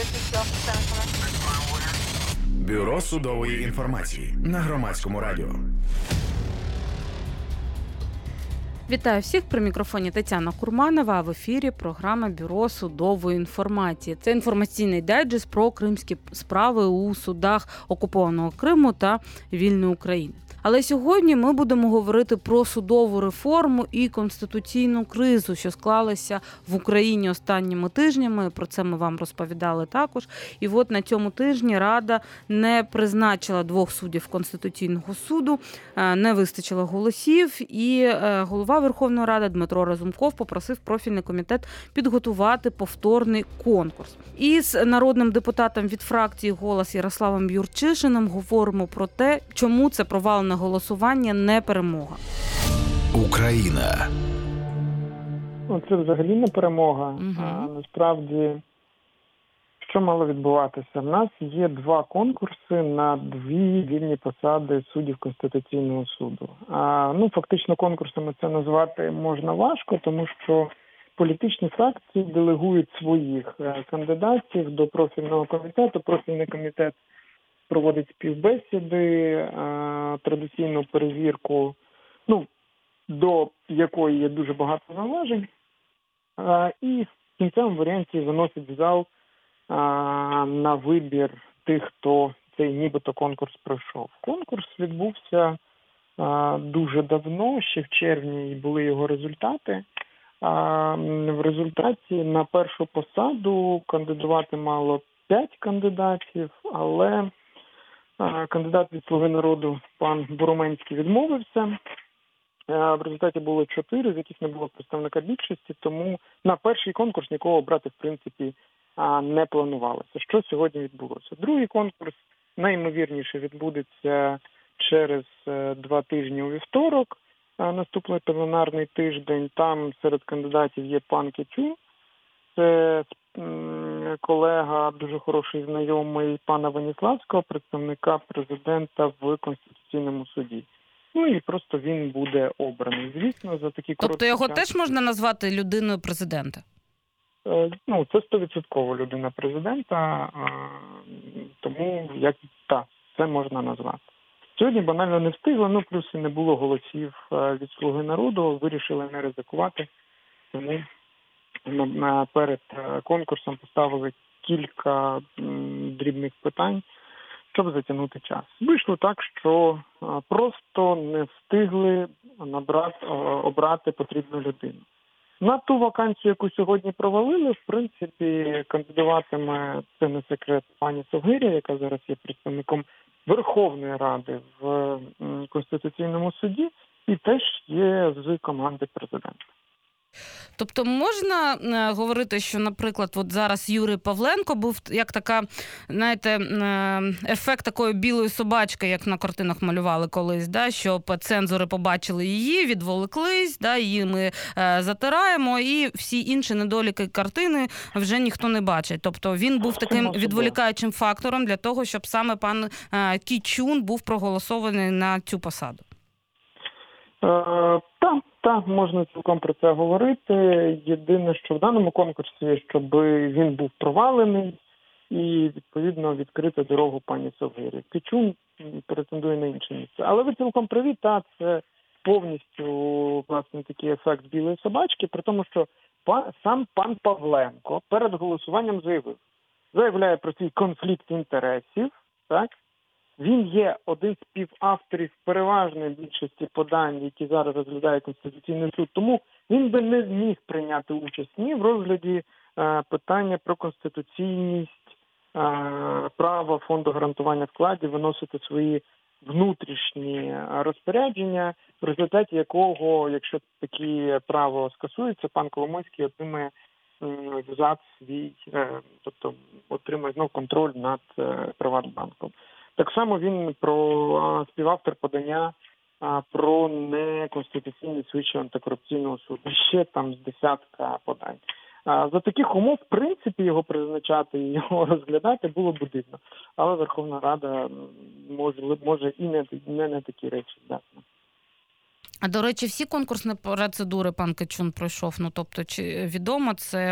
Бюро судової інформації на Громадському радіо. Вітаю всіх, при мікрофоні Тетяна Курманова, а в ефірі програма Бюро судової інформації. Це інформаційний дайджест про кримські справи у судах окупованого Криму та вільної України. Але сьогодні ми будемо говорити про судову реформу і конституційну кризу, що склалася в Україні останніми тижнями. Про це ми вам розповідали також. І от на цьому тижні Рада не призначила 2 суддів Конституційного суду, не вистачило голосів, і голова Верховної Ради Дмитро Разумков попросив профільний комітет підготувати повторний конкурс. І з народним депутатом від фракції «Голос» Ярославом Юрчишиним говоримо про те, чому це провалене голосування не перемога. Україна. Це взагалі не перемога. Насправді, що мало відбуватися? В нас є 2 конкурси на 2 вільні посади суддів Конституційного суду. Фактично конкурсами це назвати можна важко, тому що політичні фракції делегують своїх кандидатів до профільного комітету. Профільний комітет проводить співбесіди, традиційну перевірку, до якої є дуже багато зауважень, і в кінцевому варіанті виносить в зал на вибір тих, хто цей нібито конкурс пройшов. Конкурс відбувся дуже давно, ще в червні були його результати. В результаті на першу посаду кандидувати мало 5 кандидатів, але кандидат від «Слуги народу» пан Буроменський відмовився. В результаті було 4, з яких не було представника більшості, тому на перший конкурс нікого брати, в принципі, не планувалося. Що сьогодні відбулося? Другий конкурс найімовірніше відбудеться через 2 тижні у вівторок, наступний пленарний тиждень. Там серед кандидатів є пан Кічун, це колега, дуже хороший знайомий пана Веніславського, представника президента в Конституційному суді. І просто він буде обраний. Звісно, за такі короткі Тобто його час... теж можна назвати людиною президента? Це 100% людина президента, тому це можна назвати. Сьогодні банально не встигли, плюс і не було голосів від «Слуги народу», вирішили не ризикувати, тому перед конкурсом поставили кілька дрібних питань, щоб затягнути час. Вийшло так, що просто не встигли обрати потрібну людину. На ту вакансію, яку сьогодні провалили, в принципі, кандидуватиме, це не секрет, пані Совгиря, яка зараз є представником Верховної Ради в Конституційному суді, і теж є з команди президента. Тобто можна говорити, що, наприклад, от зараз Юрій Павленко був як така, ефект такої білої собачки, як на картинах малювали колись, що цензори побачили її, відволіклись, її ми затираємо, і всі інші недоліки картини вже ніхто не бачить. Тобто він був таким відволікаючим фактором для того, щоб саме пан Кічун був проголосований на цю посаду. Так, можна цілком про це говорити. Єдине, що в даному конкурсі, щоб він був провалений і, відповідно, відкрити дорогу пані Совгирі. Кічун претендує на інше місце. Але ви цілком праві, це повністю, власне, такий ефект білої собачки, при тому, що сам пан Павленко перед голосуванням заявляє про свій конфлікт інтересів, так? Він є один з співавторів переважної більшості подань, які зараз розглядає Конституційний суд. Тому він би не зміг прийняти участь ні в розгляді питання про конституційність права Фонду гарантування вкладів виносити свої внутрішні розпорядження, в результаті якого, якщо такі право скасується, пан Коломойський отримає взад свій, тобто отримає знов контроль над Приватбанком. Так само він співавтор подання про неконституційність Вищого антикорупційного суду. Ще там з десятка подань. За таких умов, в принципі, його призначати і його розглядати було б дивно. Але Верховна Рада може і не такі речі здатна. А, до речі, всі конкурсні процедури пан Кичун пройшов? Ну, тобто, чи відомо, це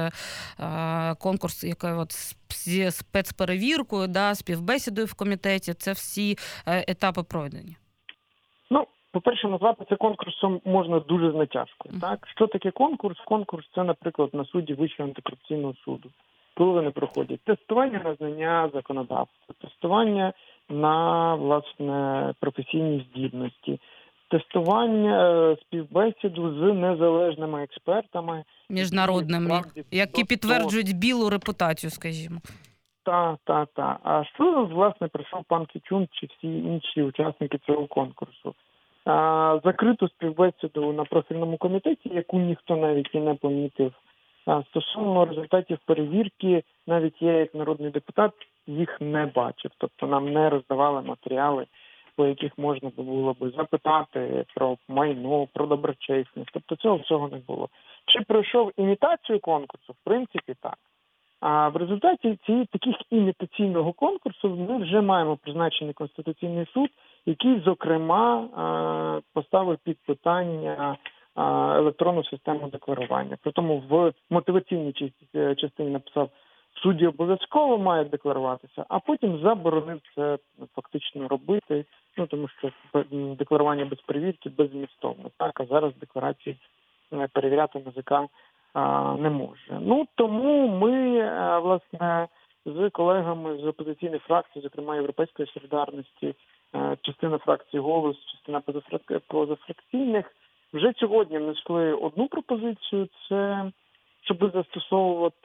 конкурс, який зі спецперевіркою, співбесідою в комітеті, це всі етапи пройдені? Ну, по-перше, назвати це конкурсом можна дуже з натяжкою. Так? Що таке конкурс? Конкурс – це, наприклад, на суді Вищого антикорупційного суду. Коли вони проходять тестування на знання законодавства, тестування на, власне, професійні здібності, тестування, співбесіду з незалежними експертами. Міжнародними, які підтверджують білу репутацію, скажімо. Так. А що, власне, прийшов пан Кичун чи всі інші учасники цього конкурсу? Закриту співбесіду на профільному комітеті, яку ніхто навіть і не помітив. Стосовно результатів перевірки, навіть я, як народний депутат, їх не бачив. Тобто нам не роздавали матеріали, по яких можна було би запитати про майно, про доброчесність. Тобто цього всього не було. Чи пройшов імітацію конкурсу? В принципі, так. А в результаті таких імітаційного конкурсу ми вже маємо призначений Конституційний суд, який, зокрема, поставив під питання електронну систему декларування. Притому в мотиваційній частині написав, судді обов'язково мають декларуватися, а потім заборонив це фактично робити, тому що декларування без перевірки беззмістовне. Так, а зараз декларації перевіряти НАЗК не може. Тому ми, власне, з колегами з опозиційних фракцій, зокрема Європейської солідарності, частина фракції «Голос», частина позафракційних, вже сьогодні внесли одну пропозицію – це щоб застосовувати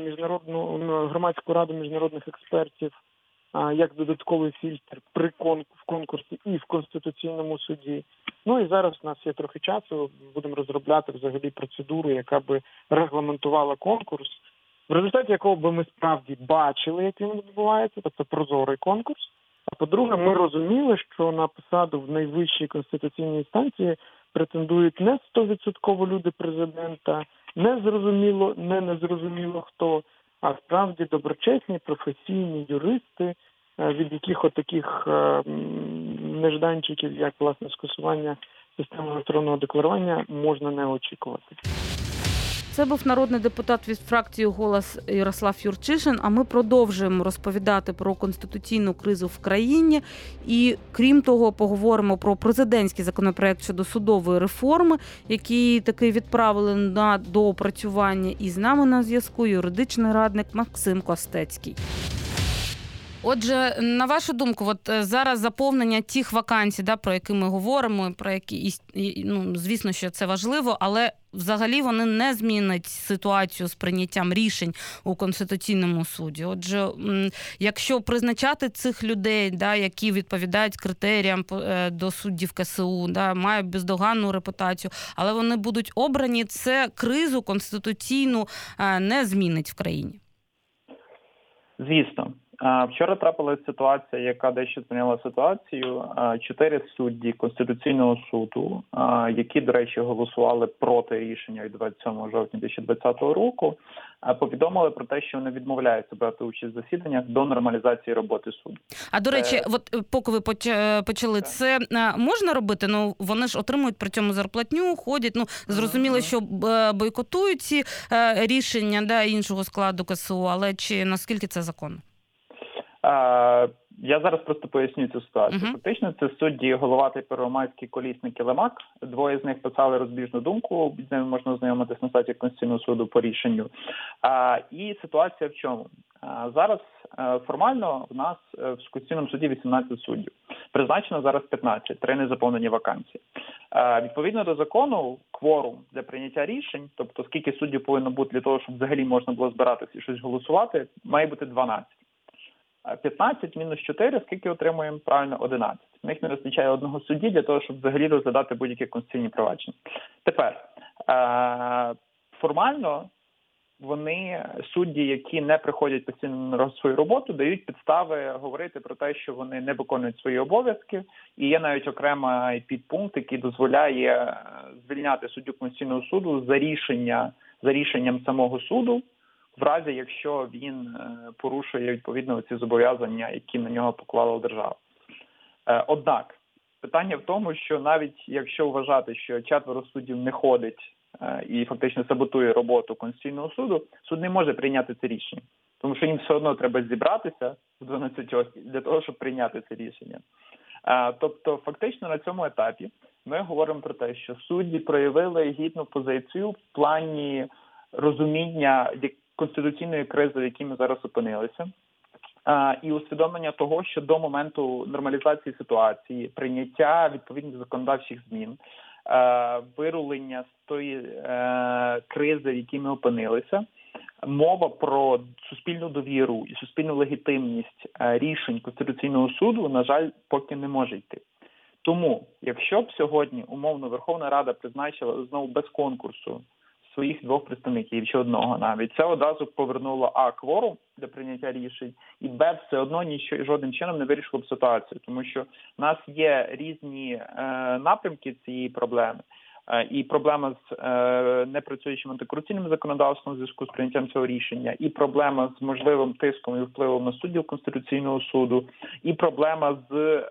громадську раду міжнародних експертів як додатковий фільтр в конкурсі і в Конституційному суді. І зараз у нас є трохи часу, будемо розробляти взагалі процедуру, яка би регламентувала конкурс, в результаті якого би ми справді бачили, як він відбувається, тобто прозорий конкурс. А по-друге, ми розуміли, що на посаду в найвищій конституційній інстанції претендують не 100% люди президента, не незрозуміло хто, а справді доброчесні, професійні юристи, від яких отаких нежданчиків, як, власне, скасування системи електронного декларування, можна не очікувати. Це був народний депутат від фракції «Голос» Ярослав Юрчишин, а ми продовжуємо розповідати про конституційну кризу в країні і, крім того, поговоримо про президентський законопроект щодо судової реформи, який таки відправили на доопрацювання. І з нами на зв'язку юридичний радник Максим Костецький. Отже, на вашу думку, зараз заповнення тих вакансій, про які ми говоримо, про які, звісно, що це важливо, але взагалі вони не змінять ситуацію з прийняттям рішень у Конституційному суді. Отже, якщо призначати цих людей, які відповідають критеріям до суддів КСУ, мають бездоганну репутацію, але вони будуть обрані, це кризу конституційну не змінить в країні? Звісно. Вчора трапилася ситуація, яка дещо змінила ситуацію. 4 судді Конституційного суду, які, до речі, голосували проти рішення від 27 жовтня 2020 року, повідомили про те, що вони відмовляються брати участь в засіданнях до нормалізації роботи суду. А, до речі, поки ви почали, це можна робити? Вони ж отримують при цьому зарплатню, ходять, зрозуміло, що бойкотують ці рішення іншого складу КСУ, але чи наскільки це законно? Я зараз просто поясню цю ситуацію. Фактично, це судді Головатий, Первомайський, Колісник і Лемак. 2 з них писали розбіжну думку, з ними можна ознайомитись на сайті Конституційного суду по рішенню. І ситуація в чому? Зараз формально в нас в Конституційному суді 18 суддів. Призначено зараз 15, 3 незаповнені вакансії. Відповідно до закону, кворум для прийняття рішень, тобто скільки суддів повинно бути для того, щоб взагалі можна було збиратися і щось голосувати, має бути 12. 15 мінус 4, скільки отримуємо? Правильно, 11. В них не вистачає одного судді для того, щоб взагалі розглядати будь-які конституційні провадження. Тепер, формально вони, судді, які не приходять постійно на свою роботу, дають підстави говорити про те, що вони не виконують свої обов'язки. І є навіть окремий підпункт, який дозволяє звільняти суддю Конституційного суду за рішенням самого суду, в разі, якщо він порушує відповідно ці зобов'язання, які на нього поклала держава. Однак, Питання в тому, що навіть якщо вважати, що 4 суддів не ходить і фактично саботує роботу Конституційного суду, суд не може прийняти це рішення. Тому що їм все одно треба зібратися в 12 для того, щоб прийняти це рішення. Тобто, фактично на цьому етапі ми говоримо про те, що судді проявили гідну позицію в плані розуміння конституційної кризи, в якій ми зараз опинилися, і усвідомлення того, що до моменту нормалізації ситуації, прийняття відповідних законодавчих змін, вирулення з тої кризи, в якій ми опинилися, мова про суспільну довіру і суспільну легітимність рішень Конституційного суду, на жаль, поки не може йти. Тому, якщо б сьогодні, умовно, Верховна Рада призначила знову без конкурсу своїх 2 представників, чи одного навіть, це одразу повернуло кворум для прийняття рішень, і все одно жодним чином не вирішило б ситуацію, тому що в нас є різні напрямки цієї проблеми. І проблема з непрацюючим антикорупційним законодавством у зв'язку з прийняттям цього рішення, і проблема з можливим тиском і впливом на суддів Конституційного суду, і проблема з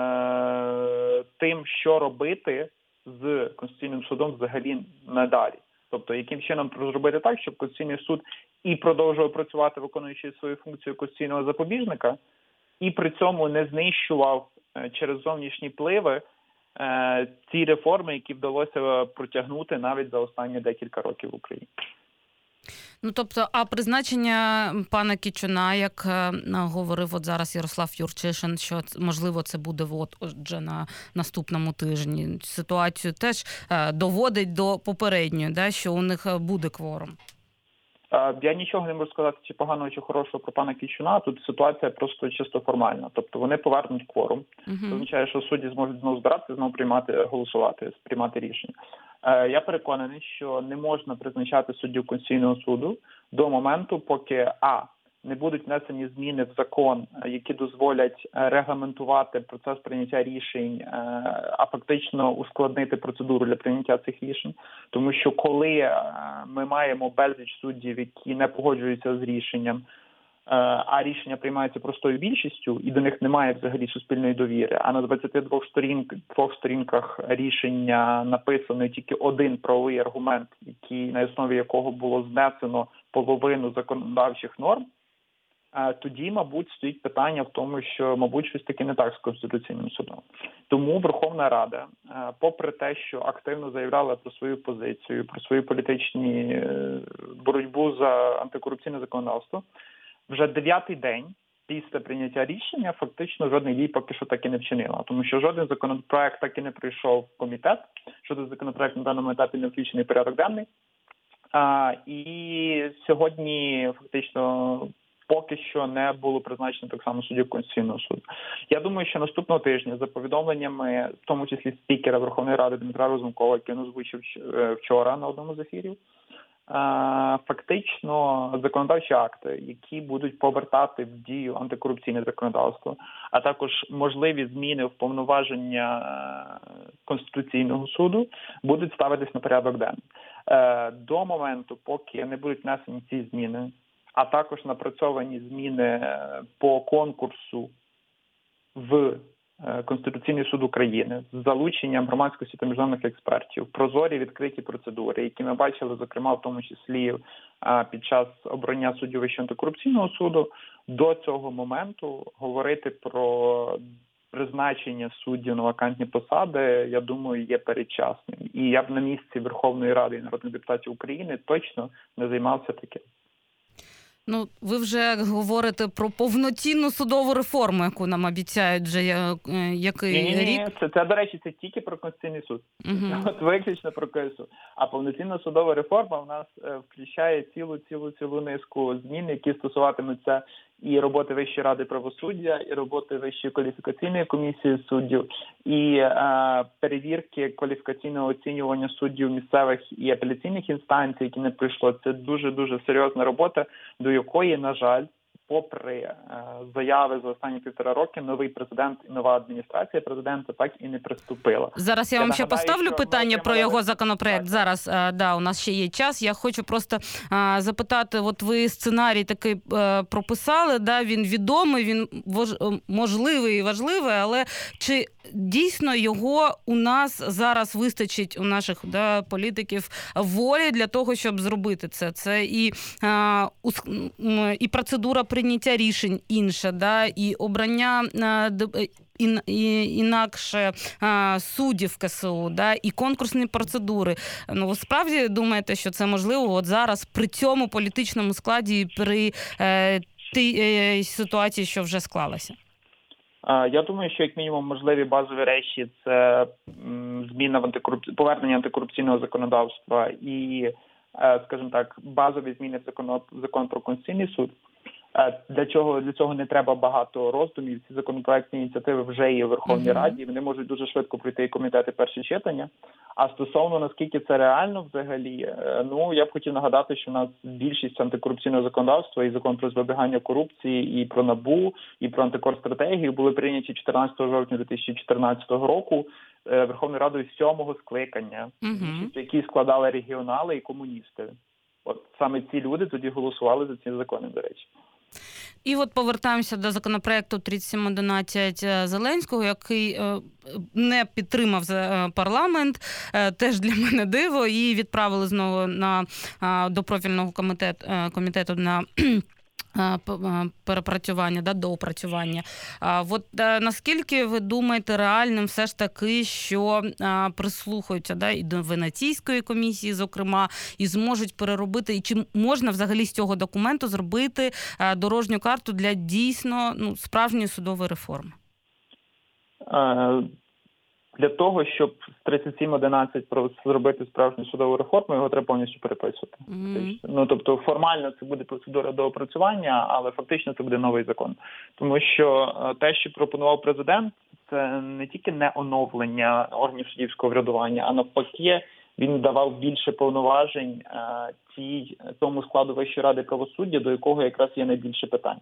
тим, що робити з Конституційним судом взагалі надалі. Тобто, яким чином зробити так, щоб Конституційний суд і продовжував працювати, виконуючи свою функцію конституційного запобіжника, і при цьому не знищував через зовнішні впливи ці реформи, які вдалося протягнути навіть за останні декілька років в Україні. Ну, тобто, а призначення пана Кичуна, як говорив от зараз Ярослав Юрчишин, що, можливо, це буде вже на наступному тижні, ситуацію теж доводить до попередньої, да, що у них буде кворум? Я нічого не можу сказати, чи поганого, чи хорошого про пана Кичуна. Тут ситуація просто чисто формальна. Тобто вони повернуть кворум. Це означає, що судді зможуть знову збиратися, знову голосувати, приймати рішення. Я переконаний, що не можна призначати суддю Конституційного суду до моменту, поки не будуть внесені зміни в закон, які дозволять регламентувати процес прийняття рішень, а фактично ускладнити процедуру для прийняття цих рішень. Тому що коли ми маємо безліч суддів, які не погоджуються з рішенням, а рішення приймаються простою більшістю, і до них немає взагалі суспільної довіри, а на 22 сторінках рішення написано тільки один правовий аргумент, на основі якого було знесено половину законодавчих норм, тоді, мабуть, стоїть питання в тому, що, мабуть, щось таке не так з Конституційним судом. Тому Верховна Рада, попри те, що активно заявляла про свою позицію, про свою політичну боротьбу за антикорупційне законодавство, вже 9-й день після прийняття рішення фактично жодних дій поки що так і не вчинила. Тому що жоден законопроект так і не прийшов в комітет, жоден законопроект на даному етапі не включений в порядок денний. І сьогодні фактично поки що не було призначено так само суддів Конституційного суду. Я думаю, що наступного тижня, за повідомленнями, в тому числі спікера Верховної Ради Дмитра Разумкова, який він озвучив вчора на одному з ефірів, фактично законодавчі акти, які будуть повертати в дію антикорупційне законодавство, а також можливі зміни в повноваження Конституційного суду, будуть ставитись на порядок денний. До моменту, поки не будуть внесені ці зміни, а також напрацьовані зміни по конкурсу в Конституційний суд України з залученням громадськості та міжнародних експертів, прозорі відкриті процедури, які ми бачили, зокрема, в тому числі під час обрання суддів Вищого антикорупційного суду, до цього моменту говорити про призначення суддів на вакантні посади, я думаю, є передчасним. І я б на місці Верховної Ради і народних депутатів України точно не займався таким. Ну, ви вже говорите про повноцінну судову реформу, яку нам обіцяють вже який рік? Ні, це, до речі, це тільки про Конституційний суд. От виключно про КСУ. А повноцінна судова реформа в нас включає цілу низку змін, які стосуватимуться і роботи Вищої ради правосуддя, і роботи Вищої кваліфікаційної комісії суддів, і перевірки кваліфікаційного оцінювання суддів місцевих і апеляційних інстанцій, які не пройшло. Це дуже-дуже серйозна робота, до якої, на жаль, попри заяви за останні 1,5 роки, новий президент і нова адміністрація президента так і не приступила. Зараз я вам ще поставлю питання про його законопроект. Так. Зараз, у нас ще є час. Я хочу просто запитати, от ви сценарій такий прописали, він відомий, він можливий і важливий, але чи дійсно його у нас зараз вистачить, у наших політиків, волі для того, щоб зробити це? Це і процедура прийняття рішень інша, і обрання інакше суддів КСУ, і конкурсні процедури. Ви справді думаєте, що це можливо от зараз при цьому політичному складі і при тій ситуації, що вже склалася? Я думаю, що як мінімум можливі базові речі – це зміна повернення антикорупційного законодавства і, скажімо так, базові зміни в закон про Конституційний суд. Для цього не треба багато роздумів. Ці законопроектні ініціативи вже є в Верховній Раді, вони можуть дуже швидко пройти і комітети перше читання. А стосовно наскільки це реально взагалі, я б хотів нагадати, що у нас більшість антикорупційного законодавства і закон про запобігання корупції, і про НАБУ, і про антикорстратегію були прийняті 14 жовтня 2014 року Верховною Радою 7-го скликання, які складали регіонали і комуністи. От саме ці люди тоді голосували за ці закони, до речі. І от повертаємося до законопроекту 3711 Зеленського, який не підтримав парламент. Теж для мене диво. І відправили знову до профільного комітету на перепрацювання, доопрацювання. От наскільки ви думаєте реальним все ж таки, що прислухаються і до Венеційської комісії, зокрема, і зможуть переробити, і чи можна взагалі з цього документу зробити дорожню карту для дійсно справжньої судової реформи? Для того, щоб з 3711 зробити справжню судову реформу, його треба повністю переписувати. Тобто формально це буде процедура доопрацювання, але фактично це буде новий закон. Тому що те, що пропонував президент, це не тільки не оновлення органів суддівського врядування, а навпаки, він давав більше повноважень тому складу Вищої ради правосуддя, до якого якраз є найбільше питань.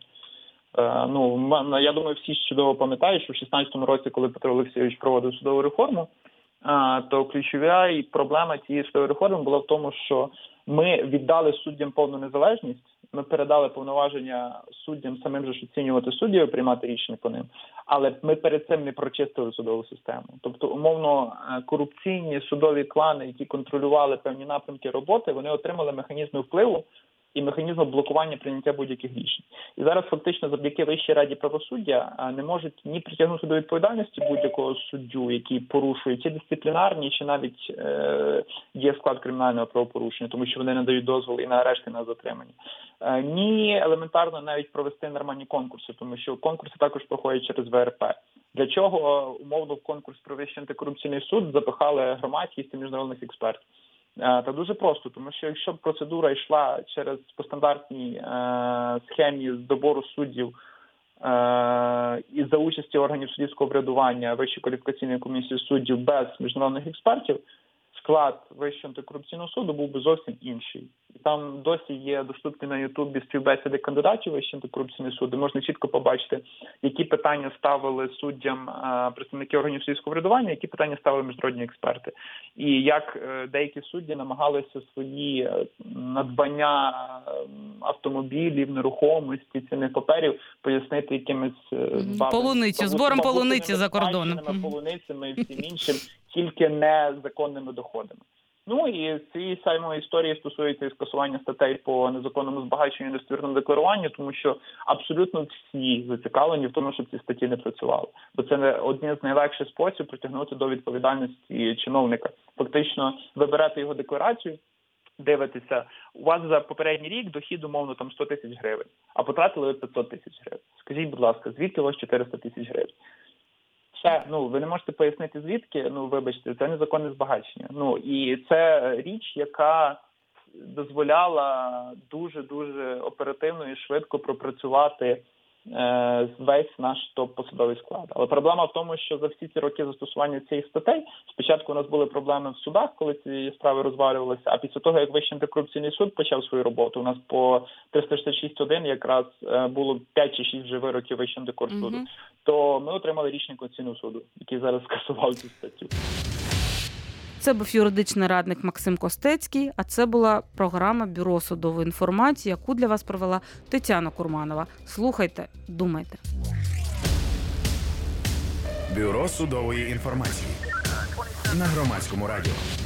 Я думаю, всі чудово пам'ятають, що в 2016 році, коли Петро Олексійович проводив судову реформу, то ключова проблема цієї судової реформи була в тому, що ми віддали суддям повну незалежність, ми передали повноваження суддям самим же оцінювати суддів, приймати рішення по ним, але ми перед цим не прочистили судову систему. Тобто, умовно, корупційні судові клани, які контролювали певні напрямки роботи, вони отримали механізми впливу і механізму блокування прийняття будь-яких рішень. І зараз фактично завдяки Вищій раді правосуддя не можуть ні притягнути до відповідальності будь-якого суддю, який порушує ці дисциплінарні, чи навіть є склад кримінального правопорушення, тому що вони не дають дозволу і на арешт, і на затримання. Ні елементарно навіть провести нормальні конкурси, тому що конкурси також проходять через ВРП. Для чого умовно в конкурс про Вищий антикорупційний суд запихали громадськість і міжнародних експертів? Та дуже просто, тому що якщо б процедура йшла по стандартній схемі добору суддів і за участі органів суддівського врядування Вищої кваліфікаційної комісії суддів без міжнародних експертів, склад Вищого антикорупційного суду був би зовсім інший. І там досі є доступні на Ютубі співбесіди кандидатів Вищого антикорупційного суду. Можна чітко побачити, які питання ставили суддям представники органів суддівського врядування, які питання ставили міжнародні експерти. І як деякі судді намагалися свої надбання автомобілів, нерухомості, цінних паперів пояснити якимись збором полуниці за кордоном. Полуницями і всім іншим, тільки незаконними доходами. І цієї самої історії стосується і скасування статей по незаконному збагаченню і недостовірному декларуванню, тому що абсолютно всі зацікавлені в тому, щоб ці статті не працювали. Бо це один з найлегших спосіб притягнути до відповідальності чиновника. Фактично, ви берете його декларацію, дивитеся, у вас за попередній рік дохід, умовно, 100 тисяч гривень, а потратили ви 500 тисяч гривень. Скажіть, будь ласка, звідки у вас 400 тисяч гривень? Ви не можете пояснити звідки, вибачте, це незаконне збагачення. І це річ, яка дозволяла дуже-дуже оперативно і швидко пропрацювати весь наш топ-посадовий склад. Але проблема в тому, що за всі ці роки застосування цих статей, спочатку у нас були проблеми в судах, коли ці справи розвалювалися, а після того, як Вищий антикорупційний суд почав свою роботу, у нас по 366.1 якраз було 5 чи 6 вже вироків Вищого антикорсуду, то ми отримали рішення Конституційного суду, який зараз скасував цю статтю. Це був юридичний радник Максим Костецький, а це була програма «Бюро судової інформації», яку для вас провела Тетяна Курманова. Слухайте, думайте. Бюро судової інформації на Громадському радіо.